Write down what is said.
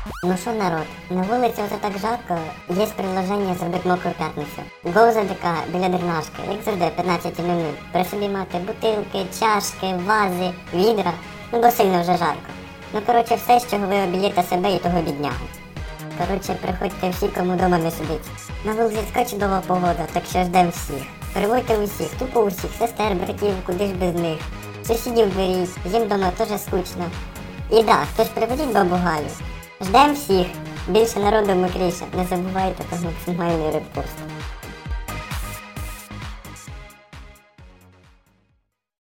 Ну що, народ, на вулиці оце так жарко, є приложення «Зробити мокру п'ятницю». Go за ДК біля дренажки, як завжди, 15:00. При собі мати бутилки, чашки, вази, відра, ну бо сильно вже жарко. Ну коротше, все, з чого ви обілєте себе і того біднягу. Коротше, приходьте всі, кому дома не сидить. На вулиці така чудова погода, так що ждем всіх. Приводьте усіх, тупо усіх, сестер, братів, куди ж без них. Сусідів беріть, їм дома теж скучно. І да, хтось приведіть бабу Галю. Ждем всіх. Більше народу мокріше. Не забувайте про максимальний репост.